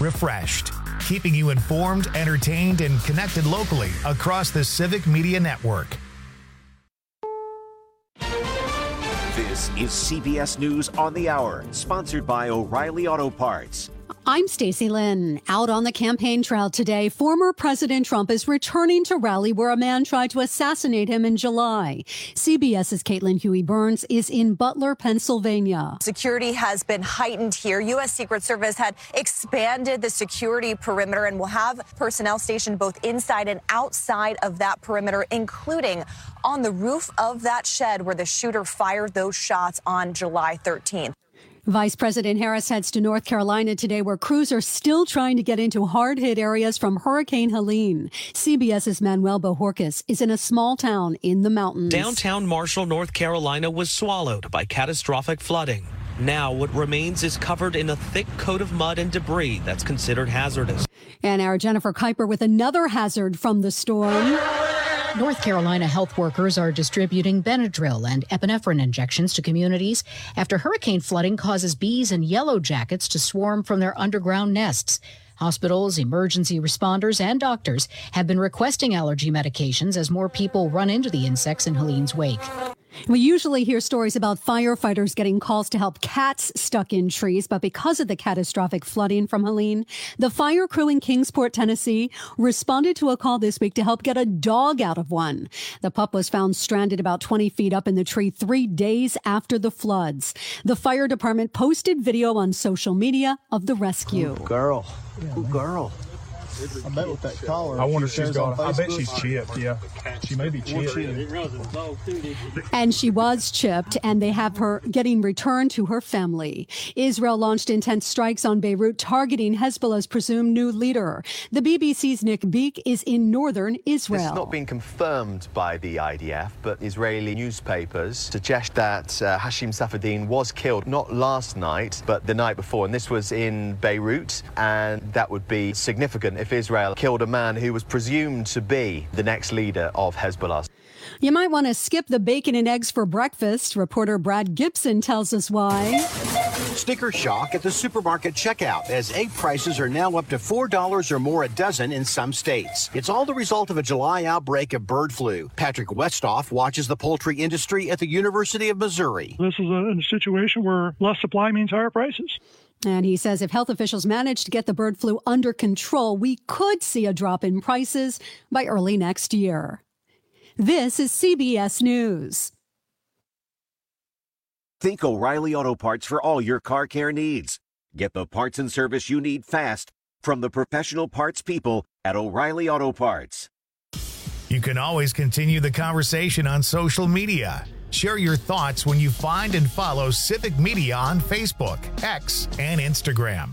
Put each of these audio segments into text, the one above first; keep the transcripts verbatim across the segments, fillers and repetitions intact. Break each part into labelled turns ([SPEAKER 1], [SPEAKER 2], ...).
[SPEAKER 1] refreshed, keeping you informed, entertained, and connected locally across the Civic Media Network.
[SPEAKER 2] This is C B S News on the Hour, sponsored by O'Reilly Auto Parts.
[SPEAKER 3] I'm Stacey Lynn. Out on the campaign trail today, former President Trump is returning to rally where a man tried to assassinate him in July. CBS's Caitlin Huey-Burns is in Butler, Pennsylvania.
[SPEAKER 4] Security has been heightened here. U S. Secret Service had expanded the security perimeter and will have personnel stationed both inside and outside of that perimeter, including on the roof of that shed where the shooter fired those shots on July thirteenth.
[SPEAKER 3] Vice President Harris heads to North Carolina today, where crews are still trying to get into hard-hit areas from Hurricane Helene. CBS's Manuel Bojorquez is in a small town in the mountains.
[SPEAKER 5] Downtown Marshall, North Carolina was swallowed by catastrophic flooding. Now what remains is covered in a thick coat of mud and debris that's considered hazardous.
[SPEAKER 3] And our Jennifer Kuiper with another hazard from the storm.
[SPEAKER 6] North Carolina health workers are distributing Benadryl and epinephrine injections to communities after hurricane flooding causes bees and yellow jackets to swarm from their underground nests. Hospitals, emergency responders, and doctors have been requesting allergy medications as more people run into the insects in Helene's wake.
[SPEAKER 3] We usually hear stories about firefighters getting calls to help cats stuck in trees, but because of the catastrophic flooding from Helene, the fire crew in Kingsport, Tennessee, responded to a call this week to help get a dog out of one. The pup was found stranded about twenty feet up in the tree three days after the floods. The fire department posted video on social media of the rescue.
[SPEAKER 7] Good girl. Good girl.
[SPEAKER 8] I bet with that collar.
[SPEAKER 9] I wonder if she's got. I bet she's chipped. Yeah, she may be chipped.
[SPEAKER 3] And she was chipped, and they have her getting returned to her family. Israel launched intense strikes on Beirut, targeting Hezbollah's presumed new leader. The B B C's Nick Beek is in northern Israel.
[SPEAKER 10] This has not been confirmed by the I D F, but Israeli newspapers suggest that uh, Hashim Safadine was killed not last night, but the night before, and this was in Beirut, and that would be significant if Israel killed a man who was presumed to be the next leader of Hezbollah.
[SPEAKER 3] You might want to skip the bacon and eggs for breakfast. Reporter Brad Gibson tells us why.
[SPEAKER 11] Sticker shock at the supermarket checkout as egg prices are now up to four dollars or more a dozen in some states. It's all the result of a July outbreak of bird flu. Patrick Westoff watches the poultry industry at the University of Missouri.
[SPEAKER 12] This is a, a situation where less supply means higher prices.
[SPEAKER 3] And he says if health officials manage to get the bird flu under control, we could see a drop in prices by early next year. This is C B S News.
[SPEAKER 2] Think O'Reilly Auto Parts for all your car care needs. Get the parts and service you need fast from the professional parts people at O'Reilly Auto Parts.
[SPEAKER 1] You can always continue the conversation on social media. Share your thoughts when you find and follow Civic Media on Facebook, X, and Instagram.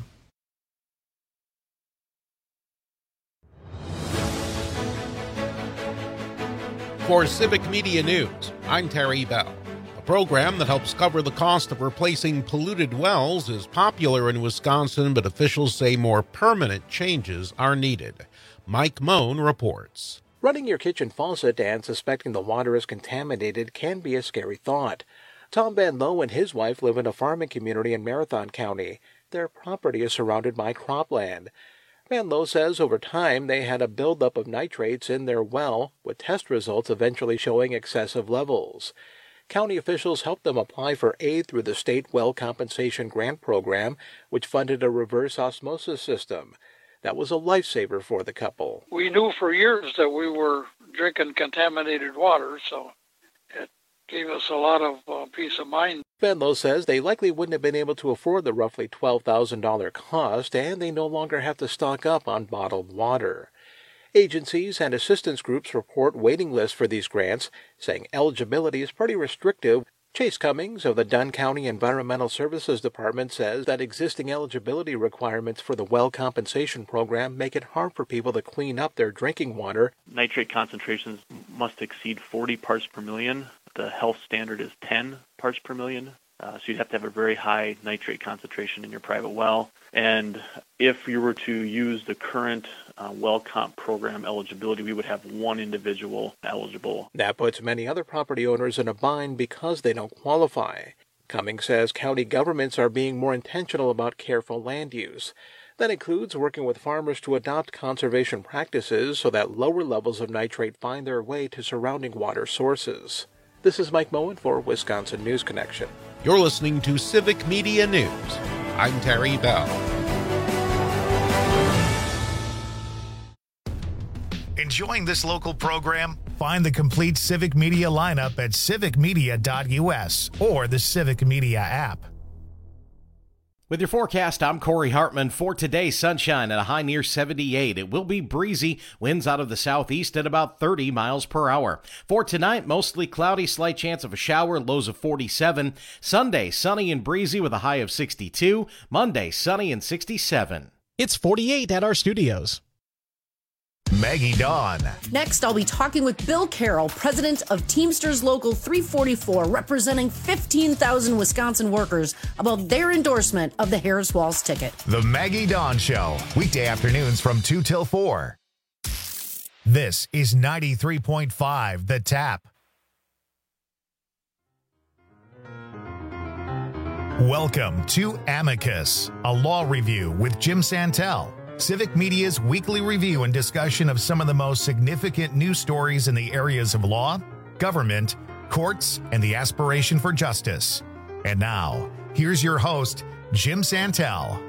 [SPEAKER 13] For Civic Media News, I'm Terry Bell. A program that helps cover the cost of replacing polluted wells is popular in Wisconsin, but officials say more permanent changes are needed. Mike Moan reports.
[SPEAKER 14] Running your kitchen faucet and suspecting the water is contaminated can be a scary thought. Tom Van Lowe and his wife live in a farming community in Marathon County. Their property is surrounded by cropland. Van Lowe says over time they had a buildup of nitrates in their well, with test results eventually showing excessive levels. County officials helped them apply for aid through the State Well Compensation Grant Program, which funded a reverse osmosis system. That was a lifesaver for the couple.
[SPEAKER 15] We knew for years that we were drinking contaminated water, so it gave us a lot of uh, peace of mind.
[SPEAKER 14] Van Lowe says they likely wouldn't have been able to afford the roughly twelve thousand dollars cost, and they no longer have to stock up on bottled water. Agencies and assistance groups report waiting lists for these grants, saying eligibility is pretty restrictive. Chase Cummings of the Dunn County Environmental Services Department says that existing eligibility requirements for the well compensation program make it hard for people to clean up their drinking water.
[SPEAKER 16] Nitrate concentrations must exceed forty parts per million. The health standard is ten parts per million. Uh, so you'd have to have a very high nitrate concentration in your private well. And if you were to use the current uh, well comp program eligibility, we would have one individual eligible.
[SPEAKER 14] That puts many other property owners in a bind because they don't qualify. Cummings says county governments are being more intentional about careful land use. That includes working with farmers to adopt conservation practices so that lower levels of nitrate find their way to surrounding water sources. This is Mike Moen for Wisconsin News Connection.
[SPEAKER 13] You're listening to Civic Media News. I'm Terry Bell.
[SPEAKER 1] Enjoying this local program? Find the complete Civic Media lineup at civic media dot u s or the Civic Media app.
[SPEAKER 17] With your forecast, I'm Corey Hartman. For today, sunshine at a high near seventy-eight. It will be breezy, winds out of the southeast at about thirty miles per hour. For tonight, mostly cloudy, slight chance of a shower, lows of forty-seven. Sunday, sunny and breezy with a high of sixty-two. Monday, sunny and sixty-seven.
[SPEAKER 18] It's forty-eight at our studios.
[SPEAKER 1] Maggie Dawn.
[SPEAKER 19] Next, I'll be talking with Bill Carroll, president of Teamsters Local three forty-four, representing fifteen thousand Wisconsin workers, about their endorsement of the Harris Walz ticket.
[SPEAKER 1] The Maggie Dawn Show, weekday afternoons from two till four. This is ninety-three point five The Tap. Welcome to Amicus, a law review with Jim Santel. Civic Media's weekly review and discussion of some of the most significant news stories in the areas of law, government, courts, and the aspiration for justice. And now, here's your host, Jim Santel.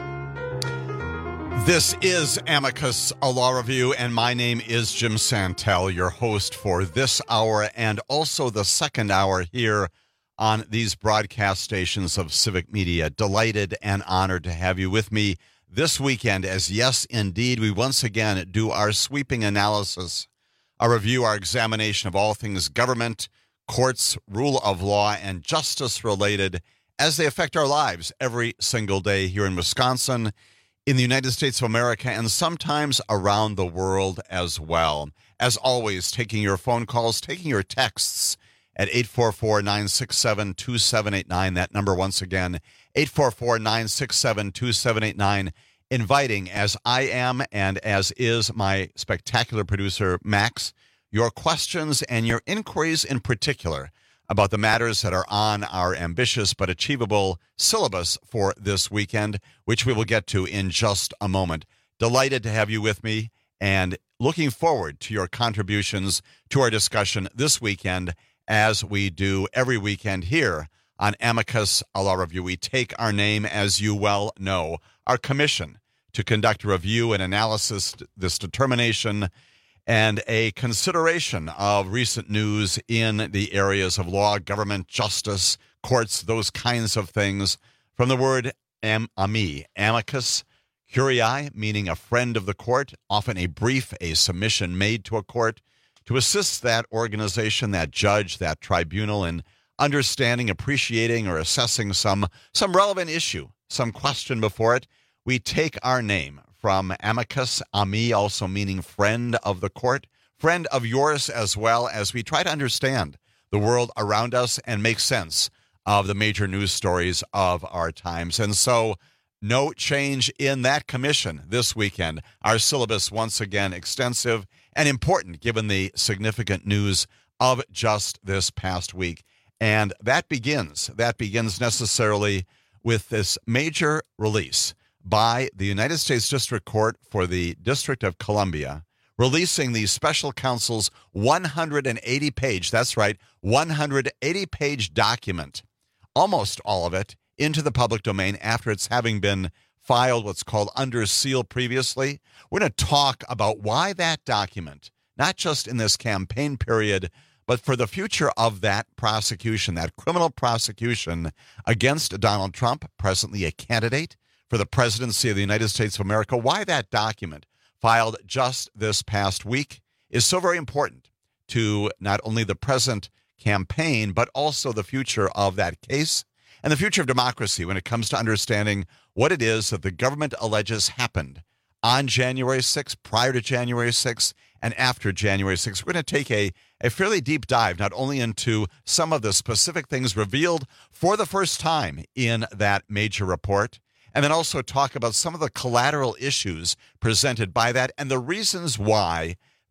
[SPEAKER 20] This is Amicus, a law review, and my name is Jim Santel, your host for this hour and also the second hour here on these broadcast stations of Civic Media. Delighted and honored to have you with me this weekend, as yes, indeed, we once again do our sweeping analysis, our review, our examination of all things government, courts, rule of law, and justice related as they affect our lives every single day here in Wisconsin, in the United States of America, and sometimes around the world as well. As always, taking your phone calls, taking your texts at eight four four, nine six seven, two seven eight nine. That number once again, eight four four, nine six seven, two seven eight nine. Inviting, as I am and as is my spectacular producer, Max, your questions and your inquiries in particular about the matters that are on our ambitious but achievable syllabus for this weekend, which we will get to in just a moment. Delighted to have you with me and looking forward to your contributions to our discussion this weekend, as we do every weekend here on Amicus, a law review. We take our name, as you well know, our commission to conduct a review and analysis, this determination, and a consideration of recent news in the areas of law, government, justice, courts, those kinds of things, from the word am, ami, amicus curiae, meaning a friend of the court, often a brief, a submission made to a court, to assist that organization, that judge, that tribunal in understanding, appreciating, or assessing some some relevant issue, some question before it. We take our name from amicus, ami, also meaning friend of the court, friend of yours as well, as we try to understand the world around us and make sense of the major news stories of our times. And so, no change in that commission this weekend. Our syllabus, once again, extensive and important given the significant news of just this past week. And that begins, that begins necessarily with this major release by the United States District Court for the District of Columbia, releasing the special counsel's one hundred eighty page, that's right, one hundred eighty page document, almost all of it, into the public domain after it's having been filed what's called under seal previously. We're going to talk about why that document, not just in this campaign period, but for the future of that prosecution, that criminal prosecution against Donald Trump, presently a candidate for the presidency of the United States of America, why that document, filed just this past week, is so very important to not only the present campaign, but also the future of that case and the future of democracy when it comes to understanding what it is that the government alleges happened on January sixth, prior to January sixth, and after January sixth. We're going to take a, a fairly deep dive, not only into some of the specific things revealed for the first time in that major report, and then also talk about some of the collateral issues presented by that and the reasons why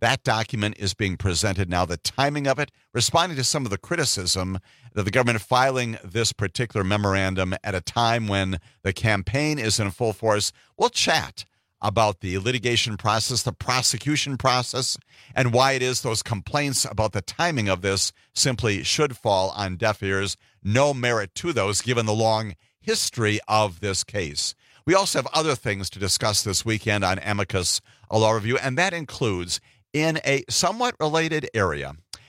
[SPEAKER 20] That document is being presented now. The timing of it, responding to some of the criticism that the government filing this particular memorandum at a time when the campaign is in full force. We'll chat about the litigation process, the prosecution process, and why it is those complaints about the timing of this simply should fall on deaf ears. No merit to those, given the long history of this case. We also have other things to discuss this weekend on Amicus Law Review, and that includes, in a somewhat related area,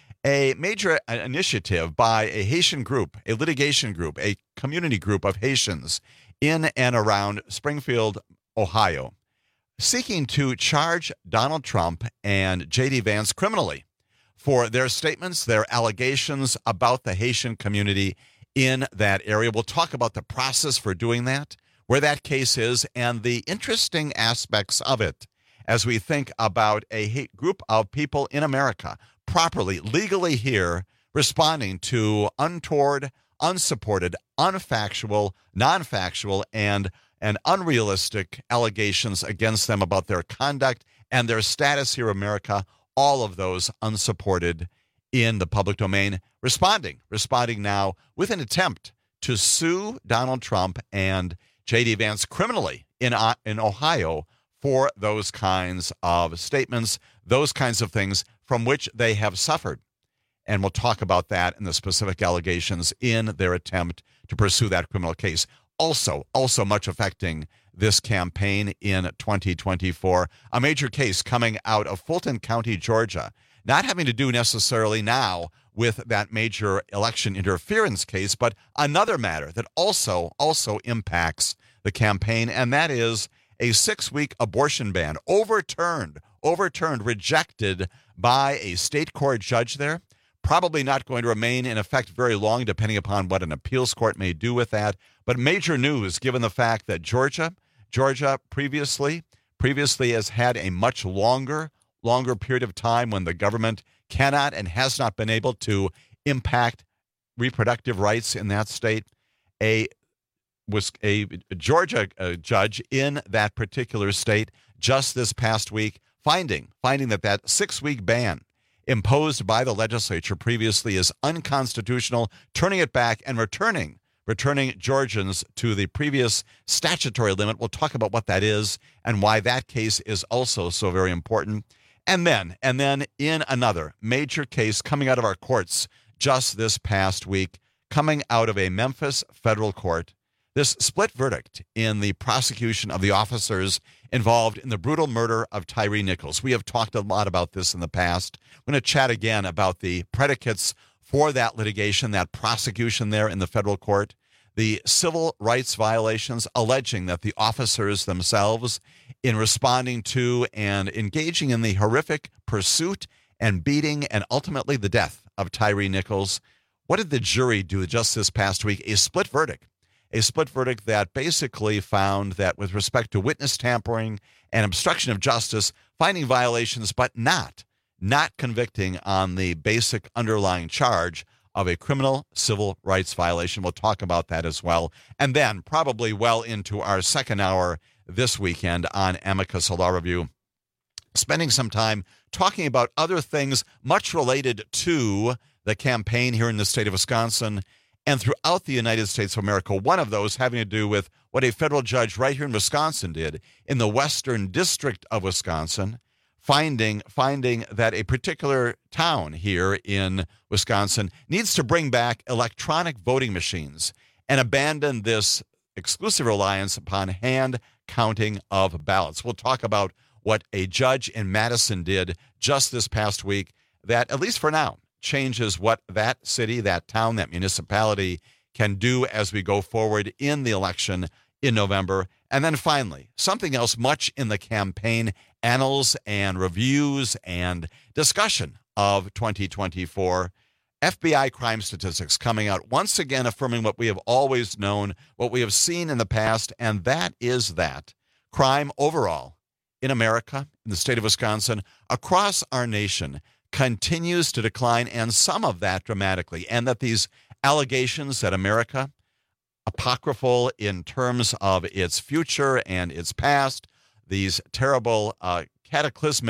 [SPEAKER 20] a major initiative by a Haitian group, a litigation group, a community group of Haitians in and around Springfield, Ohio, seeking to charge Donald Trump and J D. Vance criminally for their statements, their allegations about the Haitian community in that area. We'll talk about the process for doing that, where that case is, and the interesting aspects of it as we think about a group of people in America properly, legally here, responding to untoward, unsupported, unfactual, non-factual, and and unrealistic allegations against them about their conduct and their status here in America, all of those unsupported in the public domain, responding, responding now with an attempt to sue Donald Trump and J D. Vance criminally in, uh, in Ohio for those kinds of statements, those kinds of things from which they have suffered. And we'll talk about that and the specific allegations in their attempt to pursue that criminal case. Also, also much affecting this campaign in twenty twenty-four, a major case coming out of Fulton County, Georgia, not having to do necessarily now with that major election interference case, but another matter that also, also impacts the campaign, and that is a six-week abortion ban overturned, overturned, rejected by a state court judge there. Probably not going to remain in effect very long, depending upon what an appeals court may do with that. But major news, given the fact that Georgia, Georgia previously, previously has had a much longer, longer period of time when the government cannot and has not been able to impact reproductive rights in that state. A was a Georgia uh, judge in that particular state just this past week finding finding that that six-week ban imposed by the legislature previously is unconstitutional, turning it back and returning returning Georgians to the previous statutory limit. We'll talk about what that is and why that case is also so very important. And then, and then in another major case coming out of our courts just this past week, coming out of a Memphis federal court, this split verdict in the prosecution of the officers involved in the brutal murder of Tyre Nichols. We have talked a lot about this in the past. We're going to chat again about the predicates for that litigation, that prosecution there in the federal court, the civil rights violations alleging that the officers themselves, in responding to and engaging in the horrific pursuit and beating and ultimately the death of Tyre Nichols, what did the jury do just this past week? A split verdict. A split verdict that basically found that with respect to witness tampering and obstruction of justice, finding violations, but not, not convicting on the basic underlying charge of a criminal civil rights violation. We'll talk about that as well. And then probably well into our second hour this weekend on Amicus Law Review, spending some time talking about other things much related to the campaign here in the state of Wisconsin and throughout the United States of America, one of those having to do with what a federal judge right here in Wisconsin did in the Western District of Wisconsin, finding finding that a particular town here in Wisconsin needs to bring back electronic voting machines and abandon this exclusive reliance upon hand counting of ballots. We'll talk about what a judge in Madison did just this past week that, at least for now, changes what that city, that town, that municipality can do as we go forward in the election in November. And then finally, something else much in the campaign annals and reviews and discussion of twenty twenty-four. F B I crime statistics coming out once again affirming what we have always known, what we have seen in the past, and that is that crime overall in America, in the state of Wisconsin, across our nation, continues to decline, and some of that dramatically, and that these allegations that America, apocryphal in terms of its future and its past, these terrible uh, cataclysmic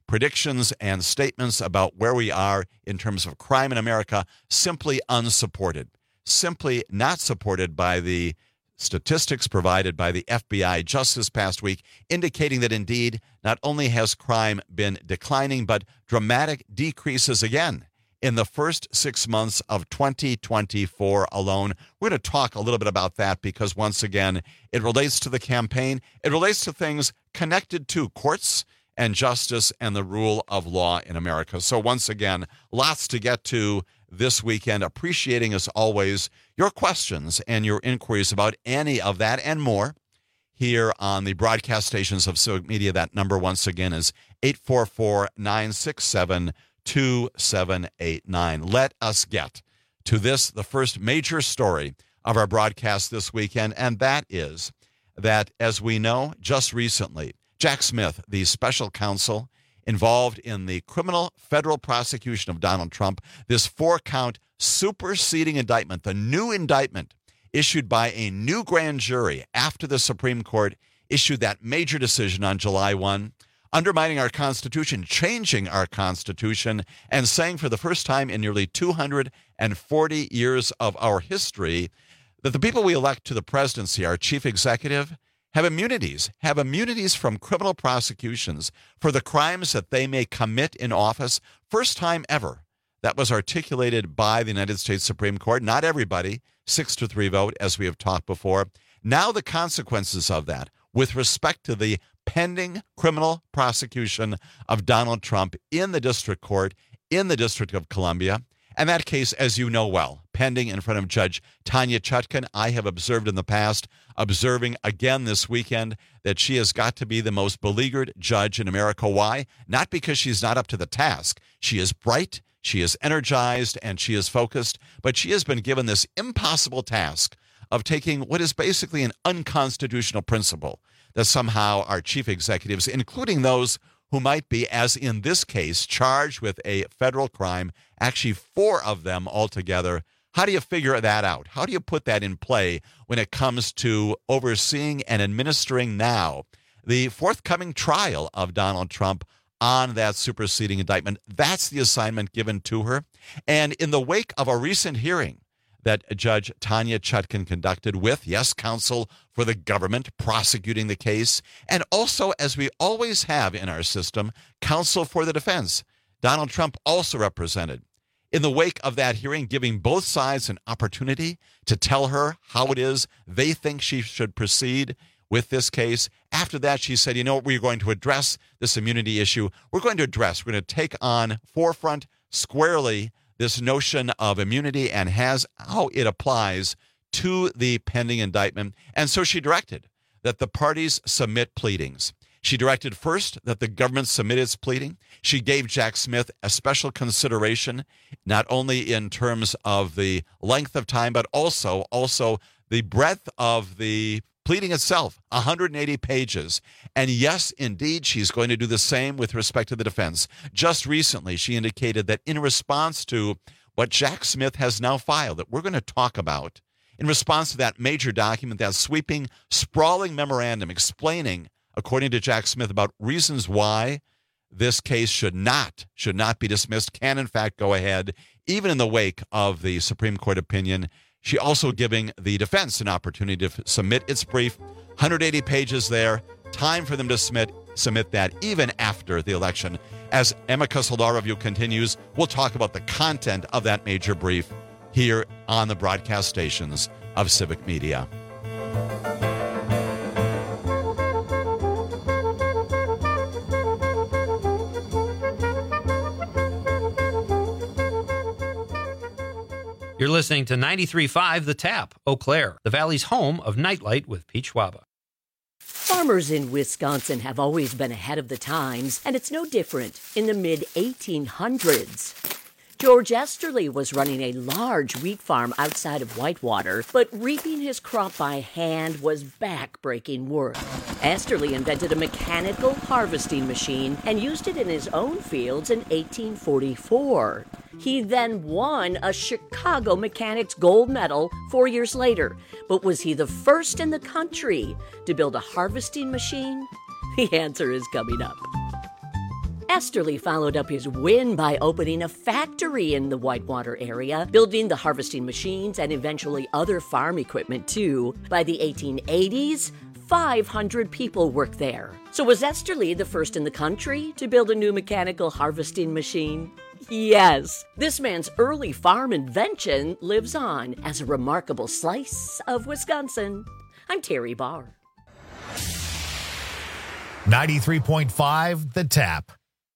[SPEAKER 20] predictions and statements about where we are in terms of crime in America simply unsupported, simply not supported by the statistics provided by the F B I just this past week, indicating that indeed not only has crime been declining, but dramatic decreases again in the first six months of twenty twenty-four alone. We're going to talk a little bit about that because, once again, it relates to the campaign. It relates to things connected to courts and justice and the rule of law in America. So once again, lots to get to this weekend. Appreciating, as always, your questions and your inquiries about any of that and more here on the broadcast stations of Civic Media. That number, once again, is eight four four, nine six seven, two seven eight nine. Let us get to this, the first major story of our broadcast this weekend, and that is that, as we know, just recently, Jack Smith, the special counsel involved in the criminal federal prosecution of Donald Trump, this four-count superseding indictment, the new indictment issued by a new grand jury after the Supreme Court issued that major decision on July first, undermining our Constitution, changing our Constitution, and saying for the first time in nearly two hundred forty years of our history that the people we elect to the presidency, our chief executive, have immunities, have immunities from criminal prosecutions for the crimes that they may commit in office. First time ever that was articulated by the United States Supreme Court. Not everybody, six to three vote, as we have talked before. Now the consequences of that with respect to the pending criminal prosecution of Donald Trump in the district court in the District of Columbia. And that case, as you know well, pending in front of Judge Tanya Chutkan. I have observed in the past, observing again this weekend, that she has got to be the most beleaguered judge in America. Why? Not because she's not up to the task. She is bright, she is energized, and she is focused, but she has been given this impossible task of taking what is basically an unconstitutional principle that somehow our chief executives, including those who might be, as in this case, charged with a federal crime, actually four of them altogether. How do you figure that out? How do you put that in play when it comes to overseeing and administering now the forthcoming trial of Donald Trump on that superseding indictment? That's the assignment given to her. And in the wake of a recent hearing that Judge Tanya Chutkan conducted with, yes, counsel for the government prosecuting the case, and also, as we always have in our system, counsel for the defense, Donald Trump also represented. In the wake of that hearing, giving both sides an opportunity to tell her how it is they think she should proceed with this case. After that, she said, you know what, we're going to address this immunity issue. We're going to address, we're going to take on forefront squarely this notion of immunity and has how it applies to the pending indictment. And so she directed that the parties submit pleadings. She directed first that the government submit its pleading. She gave Jack Smith a special consideration, not only in terms of the length of time, but also, also the breadth of the pleading itself, one hundred eighty pages. And yes, indeed, she's going to do the same with respect to the defense. Just recently, she indicated that in response to what Jack Smith has now filed, that we're going to talk about, in response to that major document, that sweeping, sprawling memorandum explaining, according to Jack Smith, about reasons why this case should not, should not be dismissed, can in fact go ahead, even in the wake of the Supreme Court opinion. She also giving the defense an opportunity to submit its brief, one hundred eighty pages there, time for them to submit, submit that even after the election. As Amicus Law Review continues, we'll talk about the content of that major brief here on the broadcast stations of Civic Media.
[SPEAKER 21] You're listening to ninety-three point five The Tap, Eau Claire, the Valley's home of Nightlight with Pete Schwaba.
[SPEAKER 22] Farmers in Wisconsin have always been ahead of the times, and it's no different in the mid eighteen hundreds. George Esterly was running a large wheat farm outside of Whitewater, but reaping his crop by hand was back-breaking work. Esterly invented a mechanical harvesting machine and used it in his own fields in eighteen forty-four. He then won a Chicago Mechanics Gold Medal four years later. But was he the first in the country to build a harvesting machine? The answer is coming up. Esterly followed up his win by opening a factory in the Whitewater area, building the harvesting machines and eventually other farm equipment too. By the eighteen eighties, five hundred people worked there. So was Esterly the first in the country to build a new mechanical harvesting machine? Yes. This man's early farm invention lives on as a remarkable slice of Wisconsin. I'm Terry Barr.
[SPEAKER 1] ninety-three point five The Tap.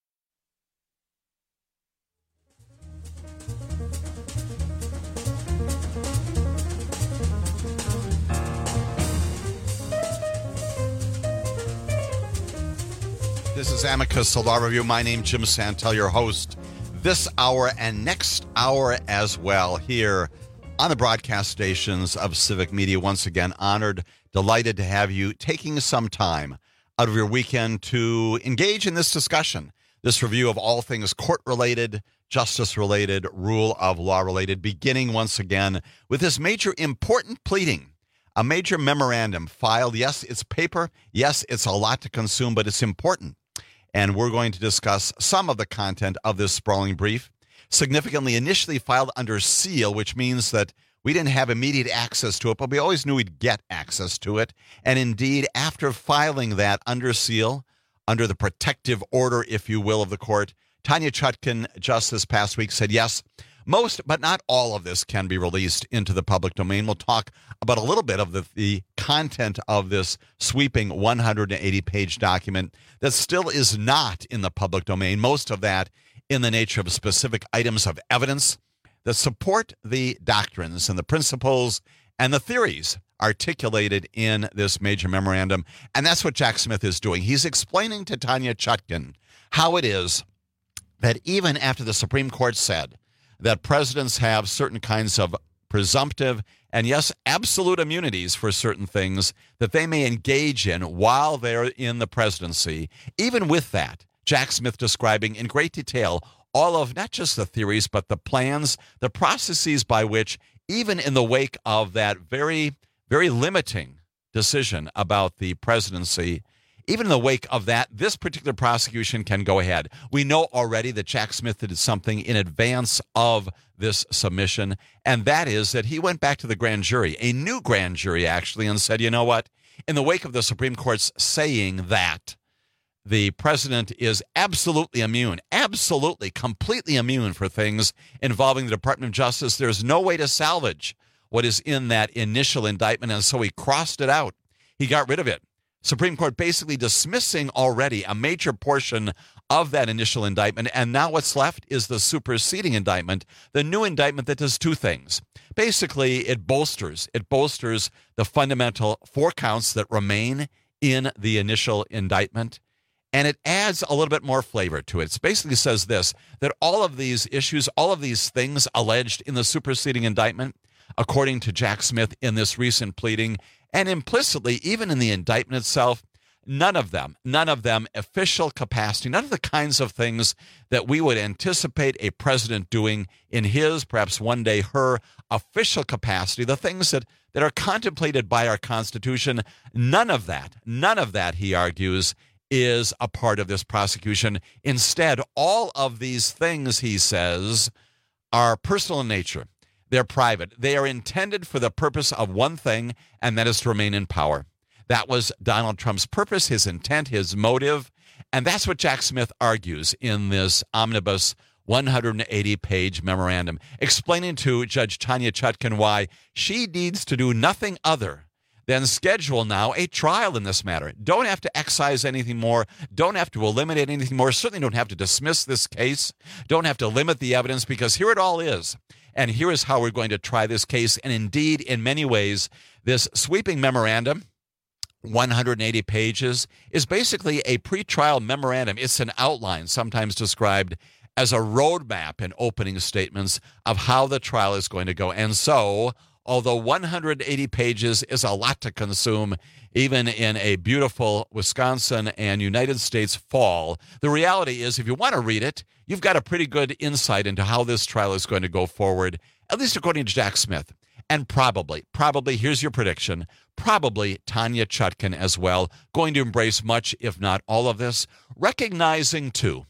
[SPEAKER 20] This is Amicus, a law review. My name is Jim Santel, your host this hour and next hour as well here on the broadcast stations of Civic Media. Once again, honored, delighted to have you taking some time out of your weekend to engage in this discussion, this review of all things court-related, justice-related, rule of law-related, beginning once again with this major important pleading, a major memorandum filed. Yes, it's paper. Yes, it's a lot to consume, but it's important. And we're going to discuss some of the content of this sprawling brief, significantly initially filed under seal, which means that we didn't have immediate access to it, but we always knew we'd get access to it. And indeed, after filing that under seal, under the protective order, if you will, of the court, Tanya Chutkan just this past week said, yes, most, but not all of this can be released into the public domain. We'll talk about a little bit of the, the content of this sweeping one hundred eighty page document that still is not in the public domain, most of that in the nature of specific items of evidence that support the doctrines and the principles and the theories articulated in this major memorandum. And that's what Jack Smith is doing. He's explaining to Tanya Chutkan how it is that even after the Supreme Court said that presidents have certain kinds of presumptive and, yes, absolute immunities for certain things that they may engage in while they're in the presidency, even with that, Jack Smith describing in great detail all of not just the theories, but the plans, the processes by which, even in the wake of that very, very limiting decision about the presidency, even in the wake of that, this particular prosecution can go ahead. We know already that Jack Smith did something in advance of this submission, and that is that he went back to the grand jury, a new grand jury actually, and said, you know what? In the wake of the Supreme Court's saying that the president is absolutely immune, absolutely, completely immune for things involving the Department of Justice, there's no way to salvage what is in that initial indictment, and so he crossed it out. He got rid of it. Supreme Court basically dismissing already a major portion of that initial indictment, and now what's left is the superseding indictment, the new indictment that does two things. Basically, it bolsters, it bolsters the fundamental four counts that remain in the initial indictment, and it adds a little bit more flavor to it. It basically says this, that all of these issues, all of these things alleged in the superseding indictment, according to Jack Smith in this recent pleading, and implicitly, even in the indictment itself, none of them, none of them official capacity, none of the kinds of things that we would anticipate a president doing in his, perhaps one day her, official capacity, the things that, that are contemplated by our Constitution, none of that, none of that, he argues, is a part of this prosecution. Instead, all of these things, he says, are personal in nature. They're private. They are intended for the purpose of one thing, and that is to remain in power. That was Donald Trump's purpose, his intent, his motive, and that's what Jack Smith argues in this omnibus one hundred eighty page memorandum, explaining to Judge Tanya Chutkan why she needs to do nothing other than schedule now a trial in this matter. Don't have to excise anything more. Don't have to eliminate anything more. Certainly don't have to dismiss this case. Don't have to limit the evidence, because here it all is. And here is how we're going to try this case. And indeed, in many ways, this sweeping memorandum, one hundred eighty pages, is basically a pretrial memorandum. It's an outline, sometimes described as a roadmap in opening statements of how the trial is going to go. And so, although one hundred eighty pages is a lot to consume, even in a beautiful Wisconsin and United States fall, the reality is if you want to read it, you've got a pretty good insight into how this trial is going to go forward, at least according to Jack Smith. And probably, probably, here's your prediction, probably Tanya Chutkan as well, going to embrace much, if not all of this, recognizing, too,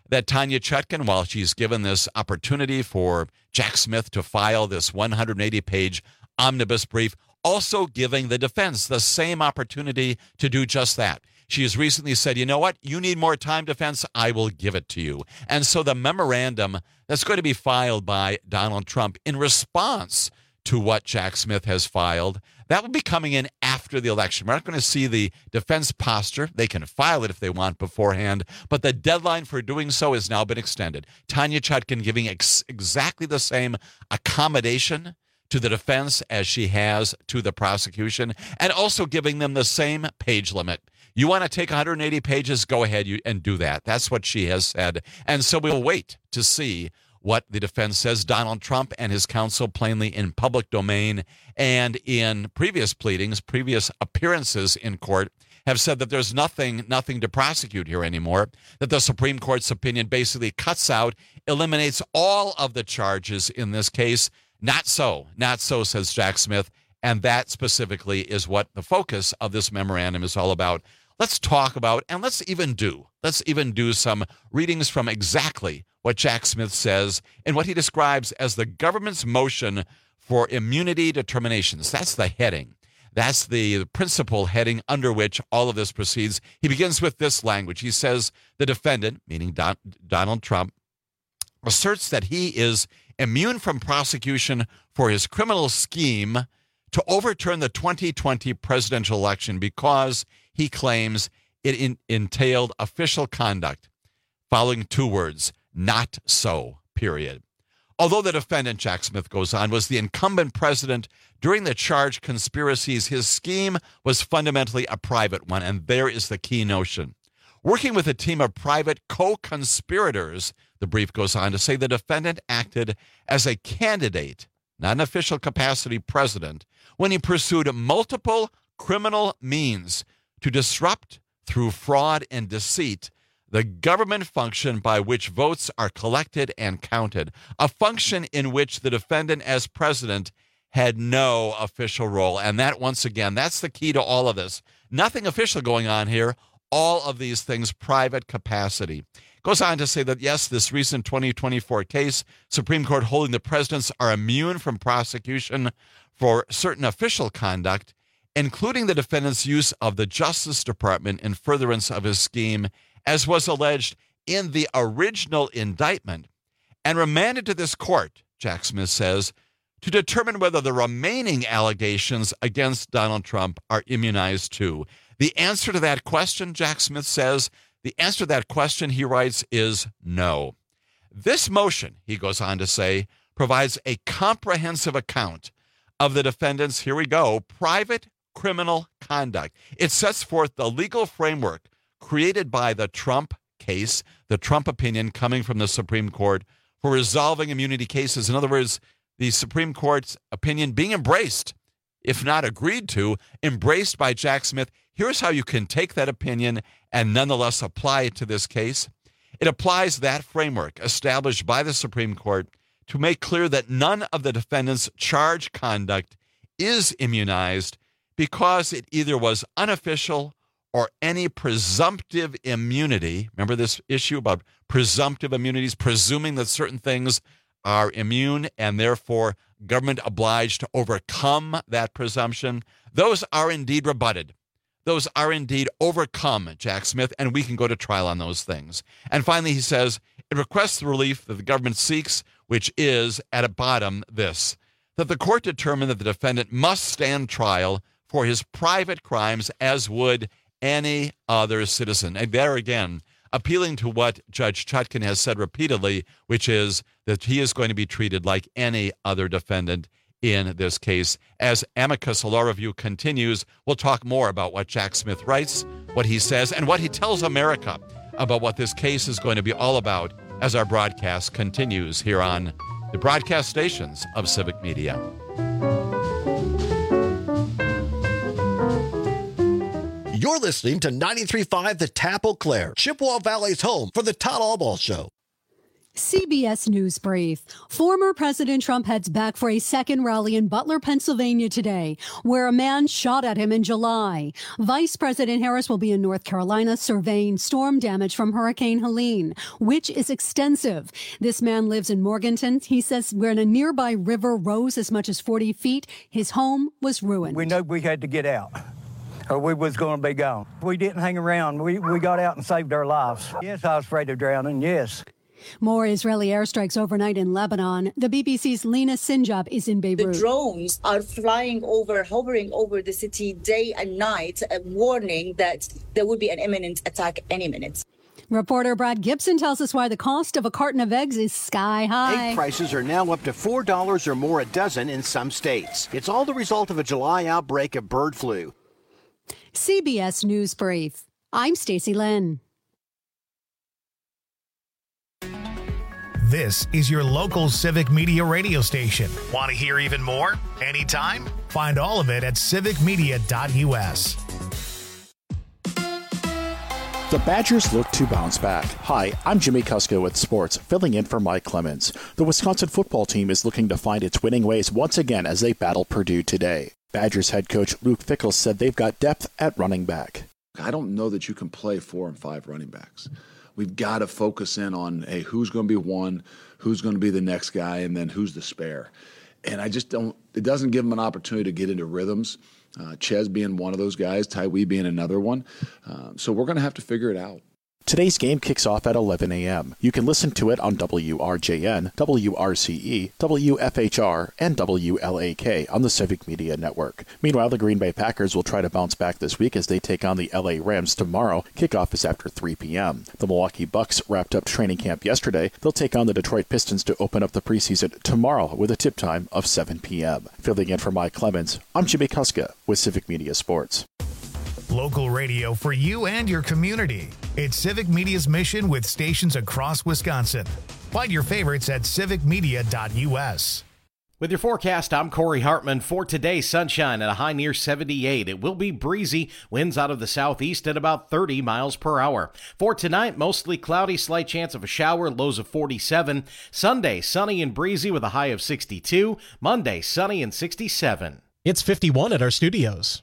[SPEAKER 20] that Tanya Chutkan, while she's given this opportunity for Jack Smith to file this one hundred eighty page omnibus brief, also giving the defense the same opportunity to do just that. She has recently said, you know what, you need more time, defense, I will give it to you. And so the memorandum that's going to be filed by Donald Trump in response to what Jack Smith has filed, that will be coming in after the election. We're not going to see the defense posture. They can file it if they want beforehand, but the deadline for doing so has now been extended. Tanya Chutkan giving ex- exactly the same accommodation to the defense as she has to the prosecution, and also giving them the same page limit. You want to take one hundred eighty pages, go ahead and do that. That's what she has said. And so we'll wait to see what the defense says. Donald Trump and his counsel, plainly in public domain and in previous pleadings, previous appearances in court, have said that there's nothing, nothing to prosecute here anymore, that the Supreme Court's opinion basically cuts out, eliminates all of the charges in this case. Not so. Not so, says Jack Smith. And that specifically is what the focus of this memorandum is all about. Let's talk about, and let's even do, let's even do some readings from exactly what Jack Smith says in what he describes as the government's motion for immunity determinations. That's the heading. That's the principal heading under which all of this proceeds. He begins with this language. He says the defendant, meaning Don, Donald Trump, asserts that he is immune from prosecution for his criminal scheme to overturn the twenty twenty presidential election because he claims it in, entailed official conduct, following two words, not so, period. Although the defendant, Jack Smith goes on, was the incumbent president during the charged conspiracies, his scheme was fundamentally a private one, and there is the key notion. Working with a team of private co-conspirators, the brief goes on to say the defendant acted as a candidate, not an official capacity president, when he pursued multiple criminal means to disrupt, through fraud and deceit, the government function by which votes are collected and counted, a function in which the defendant as president had no official role. And that, once again, that's the key to all of this. Nothing official going on here. All of these things, private capacity. Goes on to say that, yes, this recent twenty twenty-four case, Supreme Court holding the presidents are immune from prosecution for certain official conduct, including the defendant's use of the Justice Department in furtherance of his scheme, as was alleged in the original indictment, and remanded to this court, Jack Smith says, to determine whether the remaining allegations against Donald Trump are immunized too. The answer to that question, Jack Smith says, the answer to that question, he writes, is no. This motion, he goes on to say, provides a comprehensive account of the defendant's, here we go, private criminal conduct. It sets forth the legal framework created by the Trump case, the Trump opinion coming from the Supreme Court for resolving immunity cases. In other words, the Supreme Court's opinion being embraced, if not agreed to, embraced by Jack Smith. Here's how you can take that opinion and nonetheless apply it to this case. It applies that framework established by the Supreme Court to make clear that none of the defendant's charged conduct is immunized because it either was unofficial or any presumptive immunity. Remember this issue about presumptive immunities, presuming that certain things are immune and therefore government obliged to overcome that presumption. Those are indeed rebutted. Those are indeed overcome, Jack Smith, and we can go to trial on those things. And finally, he says, it requests the relief that the government seeks, which is, at a bottom, this, that the court determine that the defendant must stand trial for his private crimes as would any other citizen. And there again, appealing to what Judge Chutkan has said repeatedly, which is that he is going to be treated like any other defendant in this case. As Amicus, a law review, continues, we'll talk more about what Jack Smith writes, what he says, and what he tells America about what this case is going to be all about as our broadcast continues here on the broadcast stations of Civic Media.
[SPEAKER 4] You're listening to ninety-three point five The Tap Eau Claire, Chippewa Valley's home for the Todd Albaugh Show.
[SPEAKER 3] C B S News Brief. Former President Trump heads back for a second rally in Butler, Pennsylvania today, where a man shot at him in July. Vice President Harris will be in North Carolina surveying storm damage from Hurricane Helene, which is extensive. This man lives in Morganton. He says when a nearby river rose as much as forty feet, his home was ruined.
[SPEAKER 5] We know we had to get out, or we was going to be gone. We didn't hang around. We, we got out and saved our lives. Yes, I was afraid of drowning, yes.
[SPEAKER 3] More Israeli airstrikes overnight in Lebanon. The B B C's Lena Sinjab is in Beirut.
[SPEAKER 6] The drones are flying over, hovering over the city day and night, uh, warning that there would be an imminent attack any minute.
[SPEAKER 3] Reporter Brad Gibson tells us why the cost of a carton of eggs is sky high.
[SPEAKER 11] Egg prices are now up to four dollars or more a dozen in some states. It's all the result of a July outbreak of bird flu.
[SPEAKER 3] C B S News Brief. I'm Stacey Lynn.
[SPEAKER 1] This is your local Civic Media radio station. Want to hear even more? Anytime? Find all of it at civic media dot u s.
[SPEAKER 23] The Badgers look to bounce back. Hi, I'm Jimmy Kuska with Sports, filling in for Mike Clemens. The Wisconsin football team is looking to find its winning ways once again as they battle Purdue today. Badgers head coach Luke Fickell said they've got depth at running back.
[SPEAKER 24] I don't know that you can play four and five running backs. We've got to focus in on, hey, who's going to be one, who's going to be the next guy, and then who's the spare. And I just don't, it doesn't give them an opportunity to get into rhythms. Uh, Ches being one of those guys, Tywee being another one. Uh, so we're going to have to figure it out.
[SPEAKER 23] Today's game kicks off at eleven a.m. You can listen to it on W R J N, W R C E, W F H R, and W L A K on the Civic Media Network. Meanwhile, the Green Bay Packers will try to bounce back this week as they take on the L A Rams tomorrow. Kickoff is after three p.m. The Milwaukee Bucks wrapped up training camp yesterday. They'll take on the Detroit Pistons to open up the preseason tomorrow with a tip time of seven p.m. Filling in for Mike Clemens, I'm Jimmy Kuska with Civic Media Sports.
[SPEAKER 1] Local radio for you and your community. It's Civic Media's mission with stations across Wisconsin. Find your favorites at civic media dot u s.
[SPEAKER 17] With your forecast, I'm Corey Hartman. For today, sunshine at a high near seventy-eight. It will be breezy, winds out of the southeast at about thirty miles per hour. For tonight, mostly cloudy, slight chance of a shower, lows of forty-seven. Sunday, sunny and breezy with a high of sixty-two. Monday, sunny and sixty-seven.
[SPEAKER 18] It's fifty-one at our studios.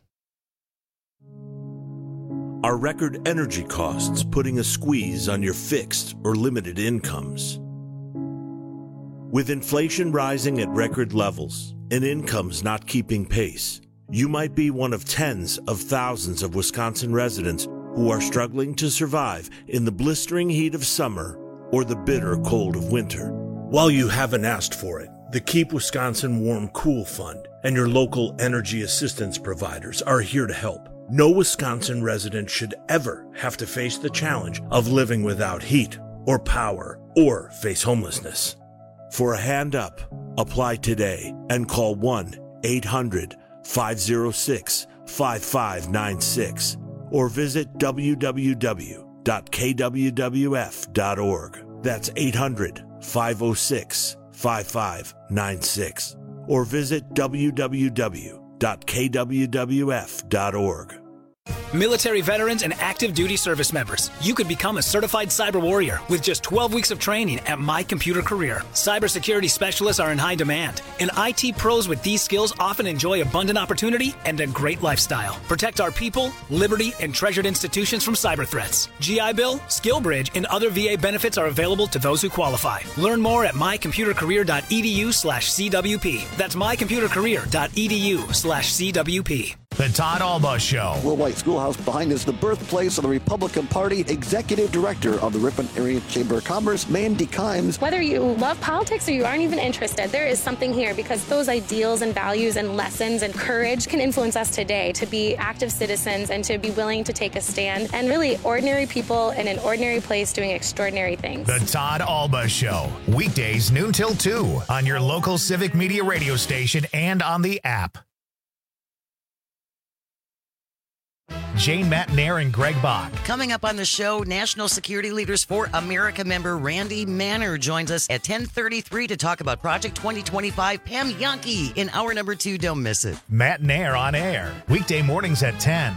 [SPEAKER 25] Are record energy costs putting a squeeze on your fixed or limited incomes? With inflation rising at record levels and incomes not keeping pace, you might be one of tens of thousands of Wisconsin residents who are struggling to survive in the blistering heat of summer or the bitter cold of winter. While you haven't asked for it, the Keep Wisconsin Warm Cool Fund and your local energy assistance providers are here to help. No Wisconsin resident should ever have to face the challenge of living without heat or power or face homelessness. For a hand up, apply today and call one eight hundred five oh six five five nine six or visit w w w dot k w w f dot org. That's eight hundred five oh six five five nine six or visit w w w dot k w w f dot org.
[SPEAKER 26] Military veterans and active duty service members, you could become a certified cyber warrior with just twelve weeks of training at My Computer Career. Cybersecurity specialists are in high demand, and I T pros with these skills often enjoy abundant opportunity and a great lifestyle. Protect our people, liberty, and treasured institutions from cyber threats. G I Bill, SkillBridge, and other V A benefits are available to those who qualify. Learn more at my computer career dot e d u slash c w p. That's my computer career dot e d u slash c w p.
[SPEAKER 1] The Todd Alba Show.
[SPEAKER 4] Will White Schoolhouse behind is the birthplace of the Republican Party. Executive Director of the Ripon Area Chamber of Commerce, Mandy Kimes.
[SPEAKER 27] Whether you love politics or you aren't even interested, there is something here because those ideals and values and lessons and courage can influence us today to be active citizens and to be willing to take a stand and really ordinary people in an ordinary place doing extraordinary things.
[SPEAKER 1] The Todd Alba Show. Weekdays noon till two on your local Civic Media radio station and on the app. Jane Matnair and Greg Bach.
[SPEAKER 28] Coming up on the show, National Security Leaders for America member Randy Manner joins us at ten thirty-three to talk about Project twenty twenty-five. Pam Yankee in hour number two. Don't miss it.
[SPEAKER 1] Matnair on air. Weekday mornings at ten.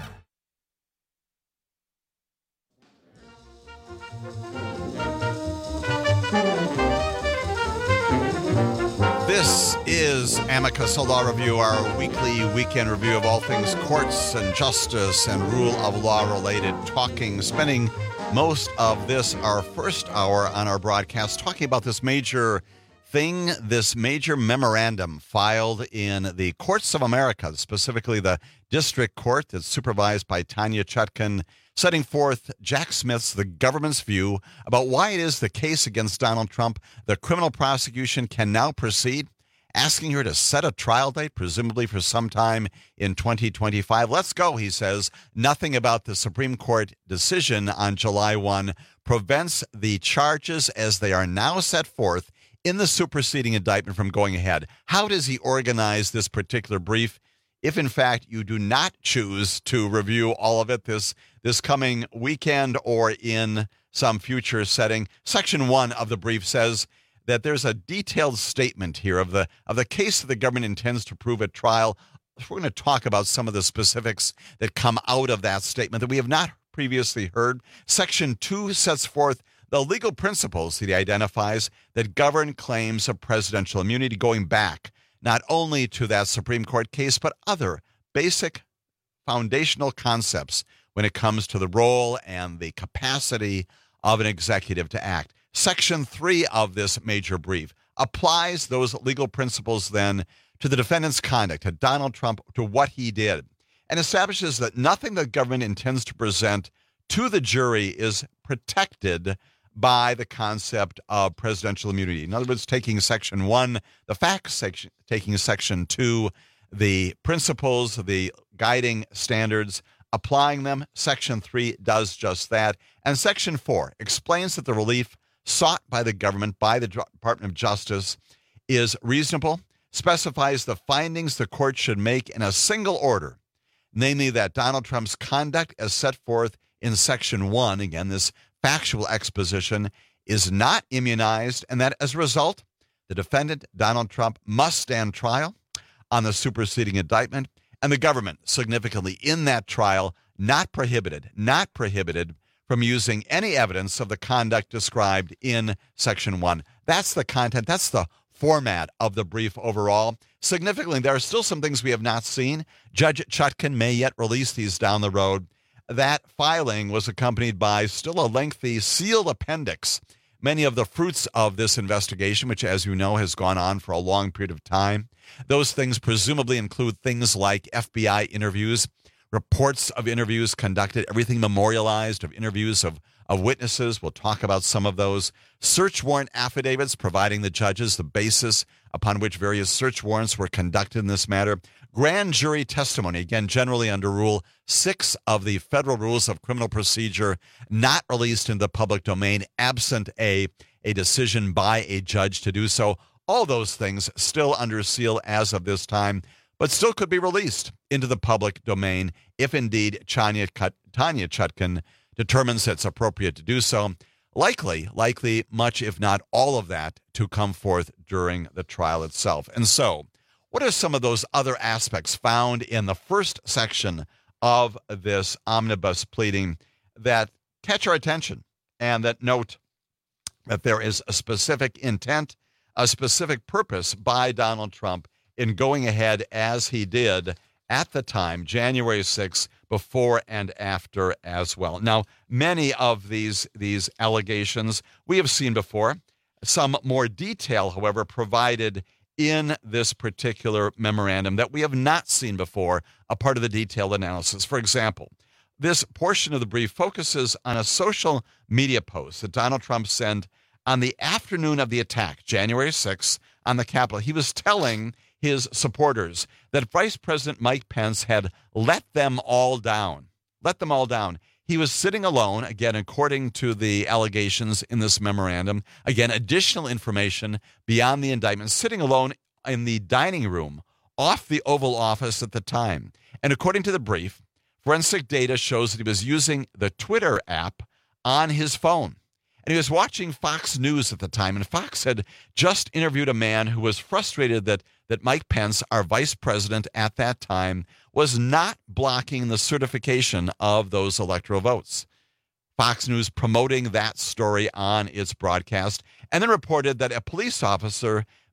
[SPEAKER 20] This is Amicus, a law review, our weekly weekend review of all things courts and justice and rule of law related talking, spending most of this, our first hour on our broadcast, talking about this major thing, this major memorandum filed in the Courts of America, specifically the District Court that's supervised by Tanya Chutkan, setting forth Jack Smith's, the government's view about why it is the case against Donald Trump, the criminal prosecution can now proceed, asking her to set a trial date, presumably for some time in twenty twenty-five. Let's go, he says. Nothing about the Supreme Court decision on July first prevents the charges as they are now set forth in the superseding indictment from going ahead. How does he organize this particular brief? If, in fact, you do not choose to review all of it this this coming weekend or in some future setting, Section one of the brief says that there's a detailed statement here of the of the case that the government intends to prove at trial. We're going to talk about some of the specifics that come out of that statement that we have not previously heard. Section two sets forth the legal principles that he identifies that govern claims of presidential immunity going back not only to that Supreme Court case, but other basic foundational concepts when it comes to the role and the capacity of an executive to act. Section three of this major brief applies those legal principles then to the defendant's conduct, to Donald Trump, to what he did, and establishes that nothing the government intends to present to the jury is protected by the concept of presidential immunity. In other words, taking Section one, the facts section, taking Section two, the principles, the guiding standards, applying them. Section three does just that. And Section four explains that the relief sought by the government, by the Department of Justice, is reasonable, specifies the findings the court should make in a single order, namely that Donald Trump's conduct as set forth in Section one, again, this factual exposition, is not immunized, and that as a result, the defendant, Donald Trump, must stand trial on the superseding indictment, and the government, significantly in that trial, not prohibited, not prohibited from using any evidence of the conduct described in Section one. That's the content, that's the format of the brief overall. Significantly, there are still some things we have not seen. Judge Chutkan may yet release these down the road. That filing was accompanied by still a lengthy sealed appendix. Many of the fruits of this investigation, which, as you know, has gone on for a long period of time. Those things presumably include things like F B I interviews, reports of interviews conducted, everything memorialized of interviews of, of witnesses. We'll talk about some of those. Search warrant affidavits providing the judges the basis upon which various search warrants were conducted in this matter. Grand jury testimony, again, generally under Rule six of the Federal Rules of Criminal Procedure, not released in the public domain, absent a, a decision by a judge to do so. All those things still under seal as of this time, but still could be released into the public domain if indeed Tanya, Tanya Chutkan determines it's appropriate to do so. Likely, likely much, if not all of that, to come forth during the trial itself. And so, what are some of those other aspects found in the first section of this omnibus pleading that catch our attention and that note that there is a specific intent, a specific purpose by Donald Trump in going ahead as he did at the time, January sixth, before and after as well. Now, many of these, these allegations we have seen before. Some more detail, however, provided in this particular memorandum that we have not seen before, a part of the detailed analysis. For example, this portion of the brief focuses on a social media post that Donald Trump sent on the afternoon of the attack, January sixth, on the Capitol. He was telling his supporters that Vice President Mike Pence had let them all down, let them all down. He was sitting alone, again, according to the allegations in this memorandum. Again, additional information beyond the indictment, sitting alone in the dining room off the Oval Office at the time. And according to the brief, forensic data shows that he was using the Twitter app on his phone. And he was watching Fox News at the time. And Fox had just interviewed a man who was frustrated that, that Mike Pence, our vice president at that time, was not blocking the certification of those electoral votes. Fox News promoting that story on its broadcast, and then reported that a police officer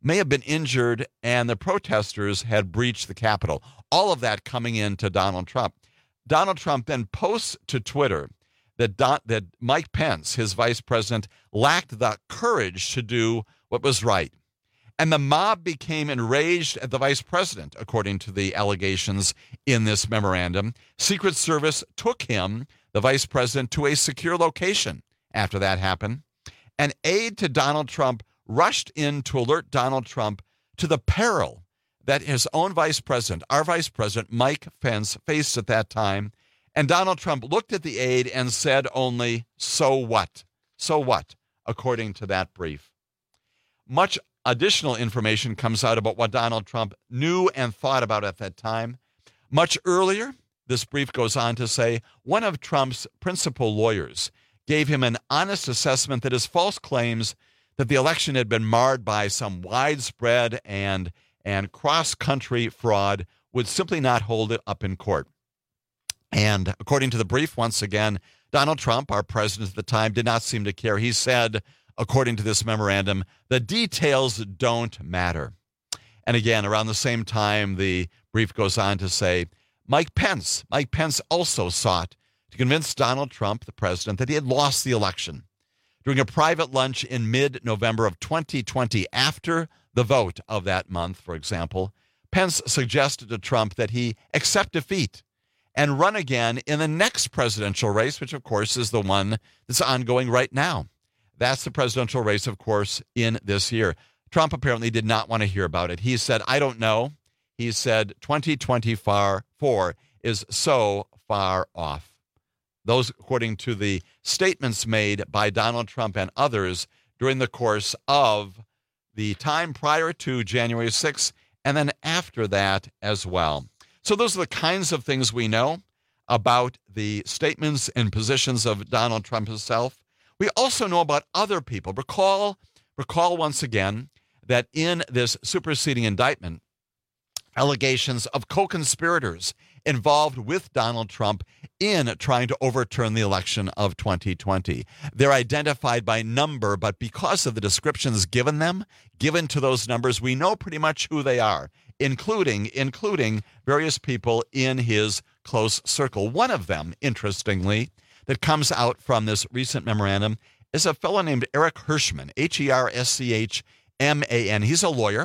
[SPEAKER 20] may have been injured and the protesters had breached the Capitol. All of that coming into Donald Trump. Donald Trump then posts to Twitter that Don, that Mike Pence, his vice president, lacked the courage to do what was right. And the mob became enraged at the vice president, according to the allegations in this memorandum. Secret Service took him, the vice president, to a secure location after that happened. An aide to Donald Trump rushed in to alert Donald Trump to the peril that his own vice president, our vice president, Mike Pence, faced at that time. And Donald Trump looked at the aide and said only, "So what? So what?" according to that brief. Much additional information comes out about what Donald Trump knew and thought about at that time. Much earlier, this brief goes on to say, one of Trump's principal lawyers gave him an honest assessment that his false claims that the election had been marred by some widespread and, and cross-country fraud would simply not hold it up in court. And according to the brief, once again, Donald Trump, our president at the time, did not seem to care. He said, according to this memorandum, the details don't matter. And again, around the same time, the brief goes on to say, Mike Pence, Mike Pence also sought to convince Donald Trump, the president, that he had lost the election. During a private lunch in mid-November of twenty twenty, after the vote of that month, for example, Pence suggested to Trump that he accept defeat and run again in the next presidential race, which, of course, is the one that's ongoing right now. That's the presidential race, of course, in this year. Trump apparently did not want to hear about it. He said, I don't know. He said twenty twenty-four is so far off. Those, according to the statements made by Donald Trump and others during the course of the time prior to January sixth and then after that as well. So those are the kinds of things we know about the statements and positions of Donald Trump himself. We also know about other people. Recall, recall once again that in this superseding indictment, allegations of co-conspirators involved with Donald Trump in trying to overturn the election of twenty twenty. They're identified by number, but because of the descriptions given them, given to those numbers, we know pretty much who they are, including, including various people in his close circle. One of them, interestingly, that comes out from this recent memorandum is a fellow named Eric Herschmann, H E R S C H M A N. He's a lawyer,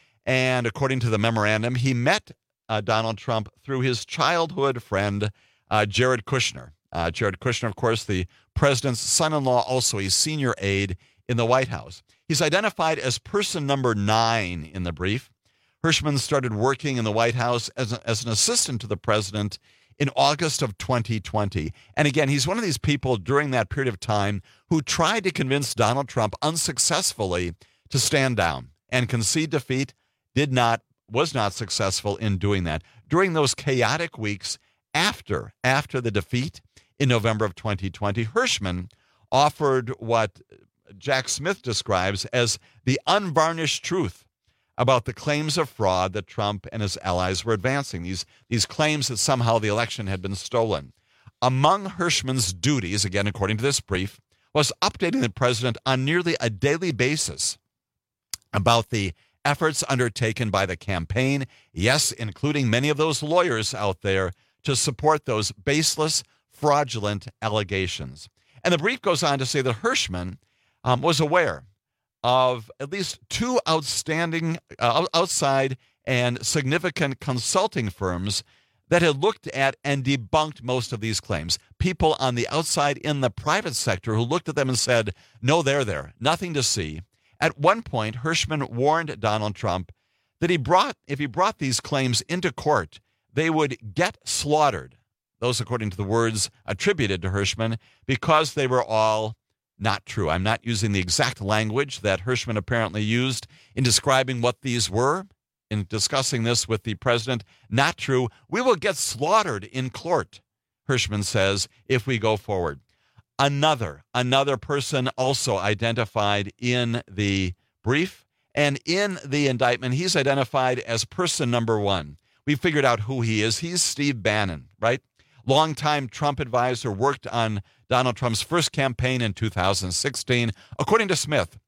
[SPEAKER 20] and according to the memorandum, he met uh, Donald Trump through his childhood friend, uh, Jared Kushner. Uh, Jared Kushner, of course, the president's son-in-law, also a senior aide in the White House. He's identified as person number nine in the brief. Herschmann started working in the White House as, a, as an assistant to the president in August of twenty twenty. And again, he's one of these people during that period of time who tried to convince Donald Trump unsuccessfully to stand down and concede defeat, did not, was not successful in doing that. During those chaotic weeks after, after the defeat in November of twenty twenty, Herschmann offered what Jack Smith describes as the unvarnished truth about the claims of fraud that Trump and his allies were advancing, these, these claims that somehow the election had been stolen. Among Herschmann's duties, again, according to this brief, was updating the president on nearly a daily basis about the efforts undertaken by the campaign, yes, including many of those lawyers out there, to support those baseless, fraudulent allegations. And the brief goes on to say that Herschmann um, was aware of at least two outstanding, uh, outside and significant consulting firms that had looked at and debunked most of these claims. People on the outside in the private sector who looked at them and said, no, they're there, nothing to see. At one point, Herschmann warned Donald Trump that he brought, if he brought these claims into court, they would get slaughtered. Those, according to the words attributed to Herschmann, because they were all not true. I'm not using the exact language that Herschmann apparently used in describing what these were, in discussing this with the president. Not true. We will get slaughtered in court, Herschmann says, if we go forward. Another, another person also identified in the brief and in the indictment, he's identified as person number one. We figured out who he is. He's Steve Bannon, right? Longtime Trump advisor, worked on Donald Trump's first campaign in two thousand sixteen. According to Smith,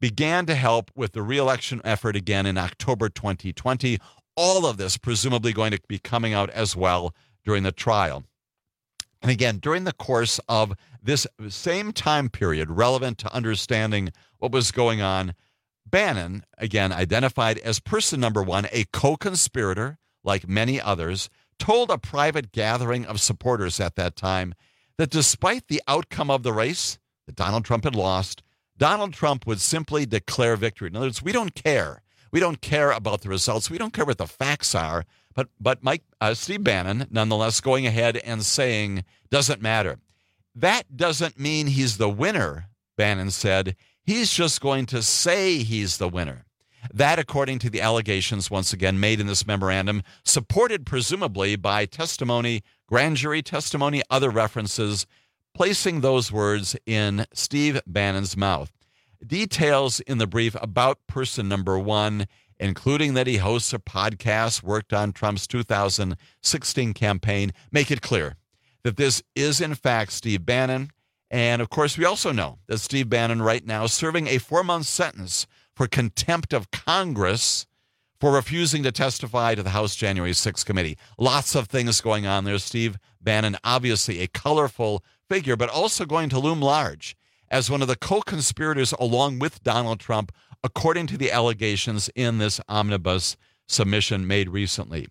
[SPEAKER 20] began to help with the re-election effort again in October twenty twenty. All of this presumably going to be coming out as well during the trial. And again, during the course of this same time period, relevant to understanding what was going on, Bannon, again, identified as person number one, a co-conspirator, like many others, told a private gathering of supporters at that time that despite the outcome of the race that Donald Trump had lost, Donald Trump would simply declare victory. In other words, we don't care. We don't care about the results. We don't care what the facts are. But but Mike uh, Steve Bannon, nonetheless, going ahead and saying, doesn't matter. That doesn't mean he's the winner, Bannon said. He's just going to say he's the winner. That, according to the allegations, once again, made in this memorandum, supported presumably by testimony, grand jury testimony, other references, placing those words in Steve Bannon's mouth. Details in the brief about person number one, including that he hosts a podcast, worked on Trump's two thousand sixteen campaign, make it clear that this is, in fact, Steve Bannon. And, of course, we also know that Steve Bannon right now is serving a four-month sentence for contempt of Congress for refusing to testify to the House January sixth committee. Lots of things going on there. Steve Bannon, obviously a colorful figure, but also going to loom large as one of the co-conspirators along with Donald Trump, according to the allegations in this omnibus submission made recently.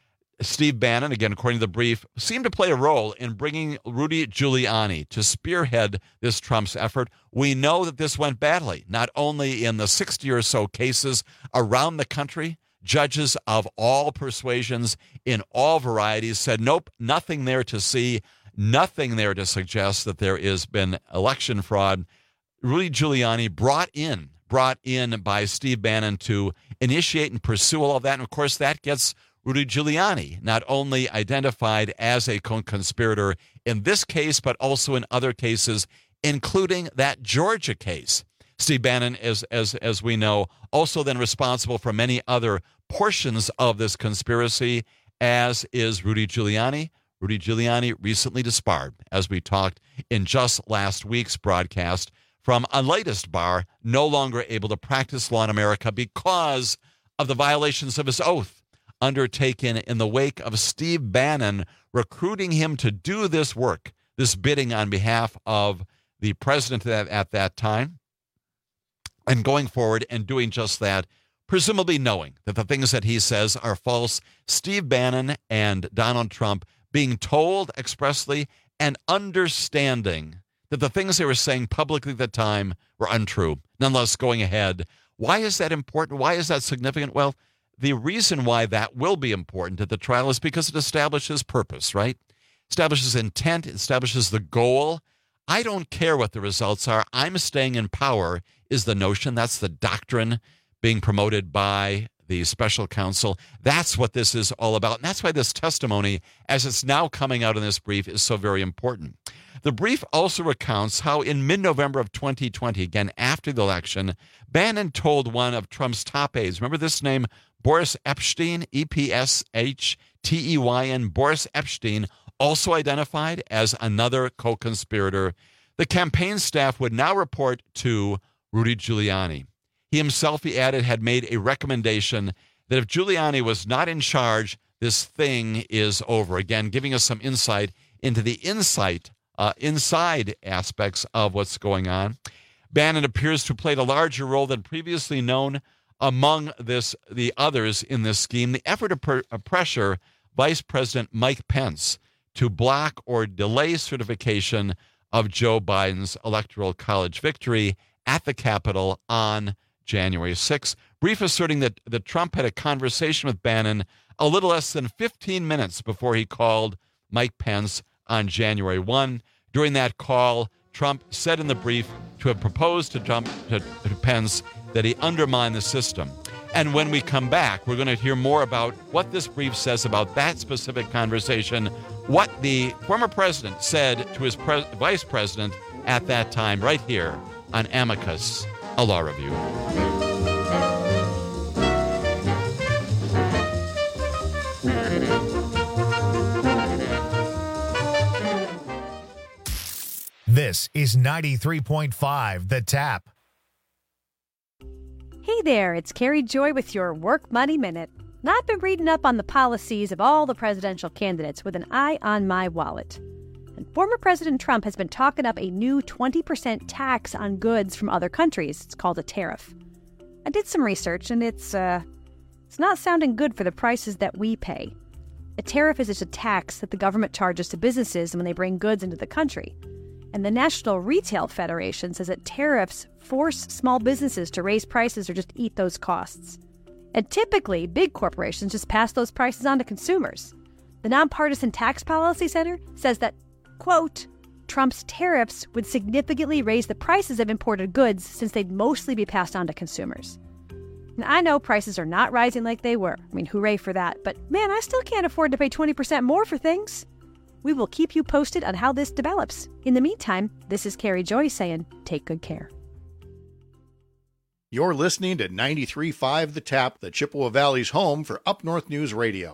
[SPEAKER 20] Steve Bannon, again, according to the brief, seemed to play a role in bringing Rudy Giuliani to spearhead this Trump's effort. We know that this went badly, not only in the sixty or so cases around the country. Judges of all persuasions in all varieties said, nope, nothing there to see, nothing there to suggest that there has been election fraud. Rudy Giuliani brought in, brought in by Steve Bannon to initiate and pursue all of that. And, of course, that gets Rudy Giuliani not only identified as a co-conspirator in this case, but also in other cases, including that Georgia case. Steve Bannon, as, as, as we know, also then responsible for many other portions of this conspiracy, as is Rudy Giuliani. Rudy Giuliani recently disbarred, as we talked in just last week's broadcast, from a latest bar, no longer able to practice law in America because of the violations of his oath undertaken in the wake of Steve Bannon recruiting him to do this work, this bidding on behalf of the president at, at that time, and going forward and doing just that, presumably knowing that the things that he says are false. Steve Bannon and Donald Trump being told expressly and understanding that the things they were saying publicly at the time were untrue. Nonetheless, going ahead, why is that important? Why is that significant? Well, the reason why that will be important at the trial is because it establishes purpose, right? Establishes intent, establishes the goal. I don't care what the results are. I'm staying in power is the notion. That's the doctrine being promoted by the special counsel. That's what this is all about. And that's why this testimony, as it's now coming out in this brief, is so very important. The brief also recounts how in mid-November of twenty twenty, again after the election, Bannon told one of Trump's top aides, remember this name, Boris Epshteyn, E P S H T E Y N, Boris Epshteyn, also identified as another co-conspirator. The campaign staff would now report to Rudy Giuliani. He himself, he added, had made a recommendation that if Giuliani was not in charge, this thing is over. Again, giving us some insight into the insight, uh, inside aspects of what's going on. Bannon appears to have played a larger role than previously known among this the others in this scheme. The effort to per, uh, pressure Vice President Mike Pence to block or delay certification of Joe Biden's Electoral College victory at the Capitol on January sixth. Brief asserting that, that Trump had a conversation with Bannon a little less than fifteen minutes before he called Mike Pence on January first. During that call, Trump said in the brief to have proposed to, Trump, to, to Pence that he undermine the system. And when we come back, we're going to hear more about what this brief says about that specific conversation, what the former president said to his pre- vice president at that time, right here on Amicus, a law review.
[SPEAKER 1] This is ninety-three point five The Tap.
[SPEAKER 2] Hey there, it's Carrie Joy with your Work Money Minute. Now, I've been reading up on the policies of all the presidential candidates with an eye on my wallet. And former President Trump has been talking up a new twenty percent tax on goods from other countries. It's called a tariff. I did some research, and it's, uh, it's not sounding good for the prices that we pay. A tariff is just a tax that the government charges to businesses when they bring goods into the country. And the National Retail Federation says that tariffs force small businesses to raise prices or just eat those costs. And typically, big corporations just pass those prices on to consumers. The Nonpartisan Tax Policy Center says that, quote, Trump's tariffs would significantly raise the prices of imported goods since they'd mostly be passed on to consumers. And I know prices are not rising like they were. I mean, hooray for that. But man, I still can't afford to pay twenty percent more for things. We will keep you posted on how this develops. In the meantime, this is Carrie Joy saying, take good care.
[SPEAKER 7] You're listening to ninety-three point five The Tap, the Chippewa Valley's home for Up North News Radio.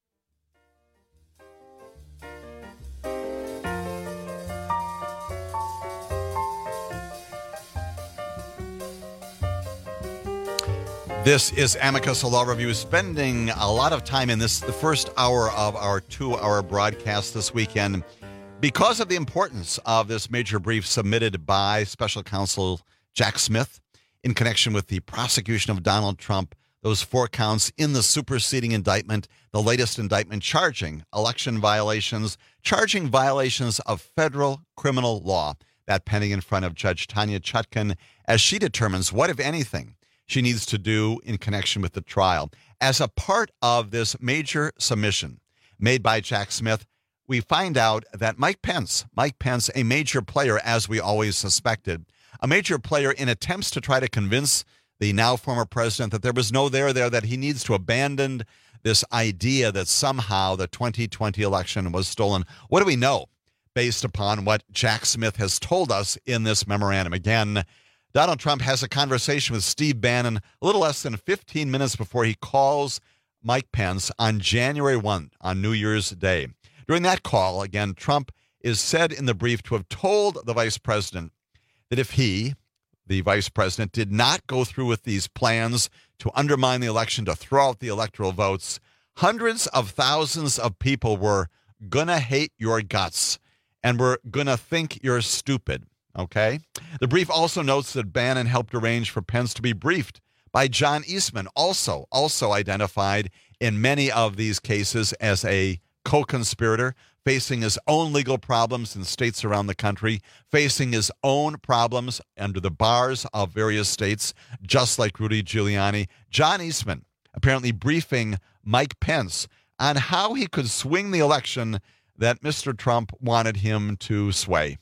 [SPEAKER 20] This is Amicus, a law review, spending a lot of time in this, the first hour of our two-hour broadcast this weekend, because of the importance of this major brief submitted by Special Counsel Jack Smith in connection with the prosecution of Donald Trump, those four counts in the superseding indictment, the latest indictment charging election violations, charging violations of federal criminal law, that pending in front of Judge Tanya Chutkan as she determines what, if anything, she needs to do in connection with the trial. As a part of this major submission made by Jack Smith, we find out that Mike Pence, Mike Pence, a major player, as we always suspected, a major player in attempts to try to convince the now former president that there was no there there, that he needs to abandon this idea that somehow the twenty twenty election was stolen. What do we know based upon what Jack Smith has told us in this memorandum? Again, Donald Trump has a conversation with Steve Bannon a little less than fifteen minutes before he calls Mike Pence on January first, on New Year's Day. During that call, again, Trump is said in the brief to have told the vice president that if he, the vice president, did not go through with these plans to undermine the election, to throw out the electoral votes, hundreds of thousands of people were going to hate your guts and were going to think you're stupid. Okay. The brief also notes that Bannon helped arrange for Pence to be briefed by John Eastman, also, also identified in many of these cases as a co-conspirator, facing his own legal problems in states around the country, facing his own problems under the bars of various states, just like Rudy Giuliani. John Eastman apparently briefing Mike Pence on how he could swing the election that Mister Trump wanted him to sway.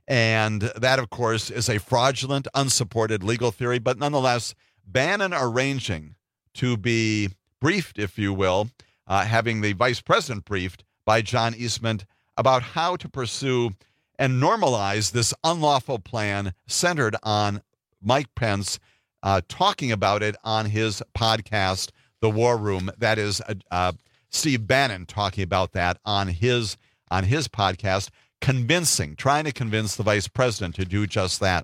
[SPEAKER 20] And that, of course, is a fraudulent, unsupported legal theory. But nonetheless, Bannon arranging to be briefed, if you will, uh, having the vice president briefed by John Eastman about how to pursue and normalize this unlawful plan centered on Mike Pence, uh, talking about it on his podcast, The War Room. That is uh, uh, Steve Bannon talking about that on his on his podcast. Convincing, trying to convince the vice president to do just that.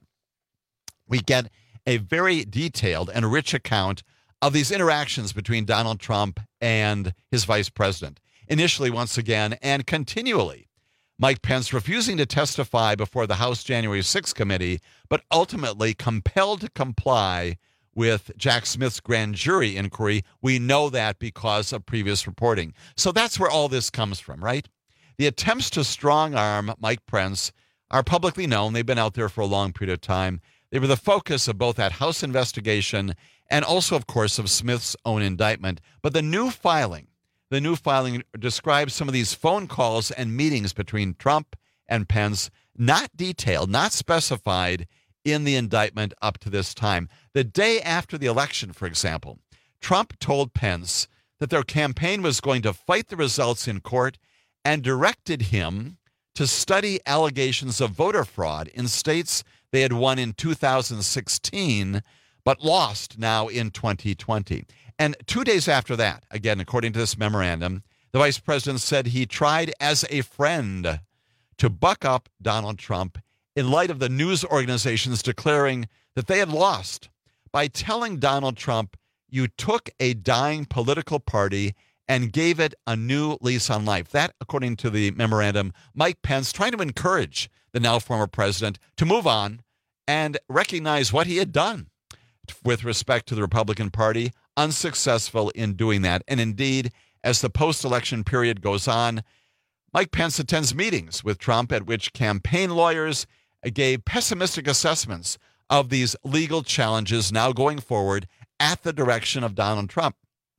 [SPEAKER 20] We get a very detailed and rich account of these interactions between Donald Trump and his vice president. Initially, once again, and continually, Mike Pence refusing to testify before the House January sixth committee, but ultimately compelled to comply with Jack Smith's grand jury inquiry. We know that because of previous reporting. So that's where all this comes from, right? The attempts to strong-arm Mike Pence are publicly known. They've been out there for a long period of time. They were the focus of both that House investigation and also, of course, of Smith's own indictment. But the new filing, the new filing describes some of these phone calls and meetings between Trump and Pence, not detailed, not specified in the indictment up to this time. The day after the election, for example, Trump told Pence that their campaign was going to fight the results in court and directed him to study allegations of voter fraud in states they had won in two thousand sixteen, but lost now in twenty twenty. And two days after that, again, according to this memorandum, the vice president said he tried as a friend to buck up Donald Trump in light of the news organizations declaring that they had lost by telling Donald Trump, you took a dying political party and gave it a new lease on life. That, according to the memorandum, Mike Pence trying to encourage the now former president to move on and recognize what he had done with respect to the Republican Party, unsuccessful in doing that. And indeed, as the post-election period goes on, Mike Pence attends meetings with Trump at which campaign lawyers gave pessimistic assessments of these legal challenges now going forward at the direction of Donald Trump.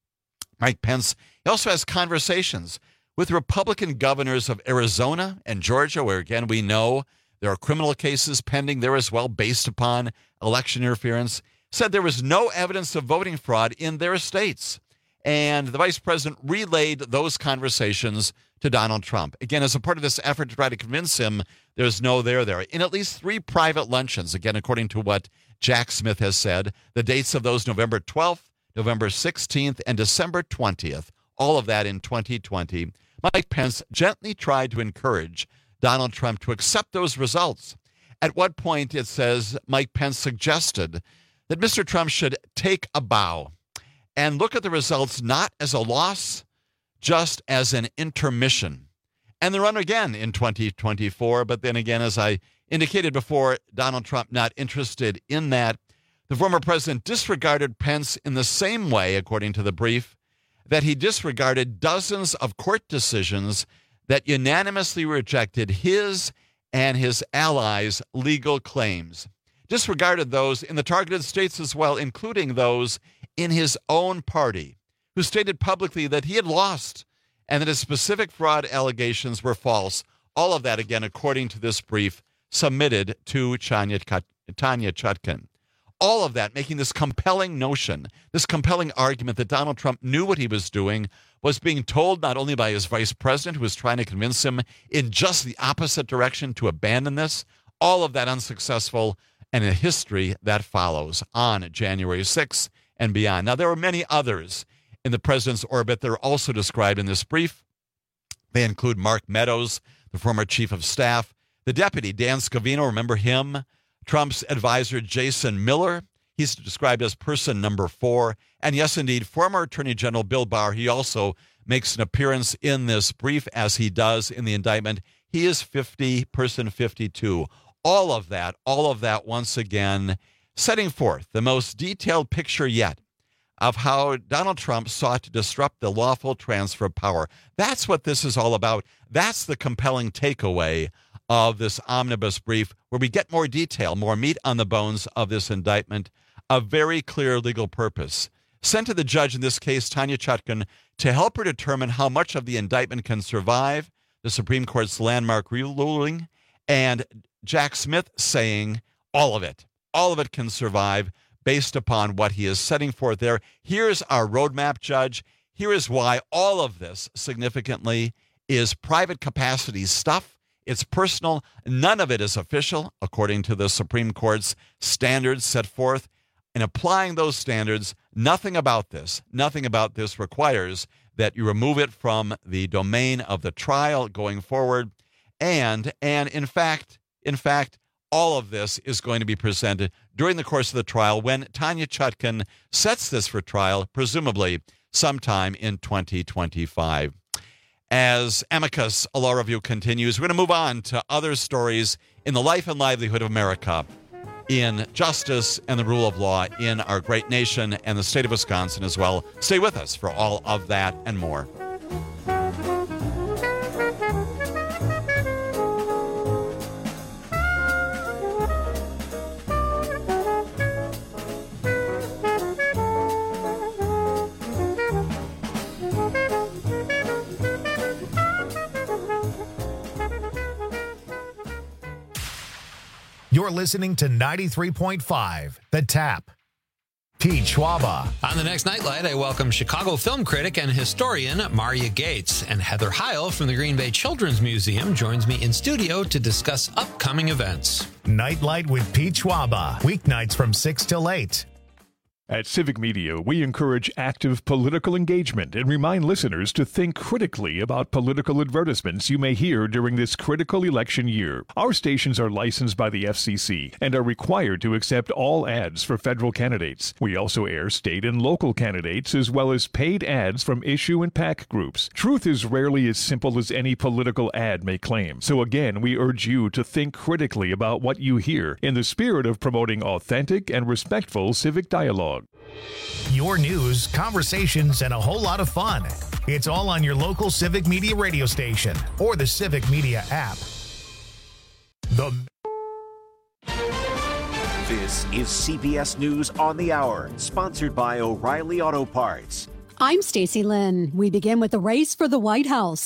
[SPEAKER 20] Mike Pence also has conversations with Republican governors of Arizona and Georgia, where, again, we know there are criminal cases pending there as well based upon election interference. Said there was no evidence of voting fraud in their states. And the vice president relayed those conversations to Donald Trump. Again, as a part of this effort to try to convince him there's no there there. In at least three private luncheons, again, according to what Jack Smith has said, the dates of those November twelfth, November sixteenth, and December twentieth, all of that in twenty twenty, Mike Pence gently tried to encourage Donald Trump to accept those results. At what point, it says, Mike Pence suggested that Mister Trump should take a bow and look at the results not as a loss, just as an intermission. And the run again in twenty twenty-four, but then again, as I indicated before, Donald Trump not interested in that. The former president disregarded Pence in the same way, according to the brief, that he disregarded dozens of court decisions that unanimously rejected his and his allies' legal claims. Disregarded those in the targeted states as well, including those in his own party, who stated publicly that he had lost and that his specific fraud allegations were false. All of that, again, according to this brief submitted to Tanya Chutkan. All of that making this compelling notion, this compelling argument that Donald Trump knew what he was doing, was being told not only by his vice president, who was trying to convince him in just the opposite direction to abandon this, all of that unsuccessful, and a history that follows on January sixth and beyond. Now, there were many others in the president's orbit that are also described in this brief. They include Mark Meadows, the former chief of staff, the deputy, Dan Scavino, remember him? Trump's advisor, Jason Miller. He's described as person number four. And yes, indeed, former Attorney General Bill Barr. He also makes an appearance in this brief, as he does in the indictment. He is fifty, person fifty-two. All of that, all of that once again, setting forth the most detailed picture yet of how Donald Trump sought to disrupt the lawful transfer of power. That's what this is all about. That's the compelling takeaway of this omnibus brief, where we get more detail, more meat on the bones of this indictment, a very clear legal purpose. Sent to the judge in this case, Tanya Chutkan, to help her determine how much of the indictment can survive the Supreme Court's landmark ruling, and Jack Smith saying all of it, all of it can survive based upon what he is setting forth there. Here's our roadmap, Judge. Here is why all of this, significantly, is private capacity stuff. It's personal. None of it is official, according to the Supreme Court's standards set forth. In applying those standards, nothing about this, nothing about this requires that you remove it from the domain of the trial going forward. And, and in fact, in fact, all of this is going to be presented during the course of the trial when Tanya Chutkan sets this for trial, presumably sometime in twenty twenty-five. As Amicus, a law review continues, we're going to move on to other stories in the life and livelihood of America, in justice and the rule of law in our great nation and the state of Wisconsin as well. Stay with us for all of that and more.
[SPEAKER 1] You're listening to ninety-three point five, The Tap. Pete Schwaba.
[SPEAKER 21] On the next Nightlight, I welcome Chicago film critic and historian Maria Gates. And Heather Heil from the Green Bay Children's Museum joins me in studio to discuss upcoming events.
[SPEAKER 1] Nightlight with Pete Schwaba. Weeknights from six till eight.
[SPEAKER 8] At Civic Media, we encourage active political engagement and remind listeners to think critically about political advertisements you may hear during this critical election year. Our stations are licensed by the F C C and are required to accept all ads for federal candidates. We also air state and local candidates as well as paid ads from issue and PAC groups. Truth is rarely as simple as any political ad may claim. So again, we urge you to think critically about what you hear in the spirit of promoting authentic and respectful civic dialogue.
[SPEAKER 1] Your news, conversations, and a whole lot of fun. It's all on your local Civic Media radio station or the Civic Media app. The
[SPEAKER 9] This is C B S News on the Hour, sponsored by O'Reilly Auto Parts.
[SPEAKER 3] I'm Stacey Lynn. We begin with the race for the White House.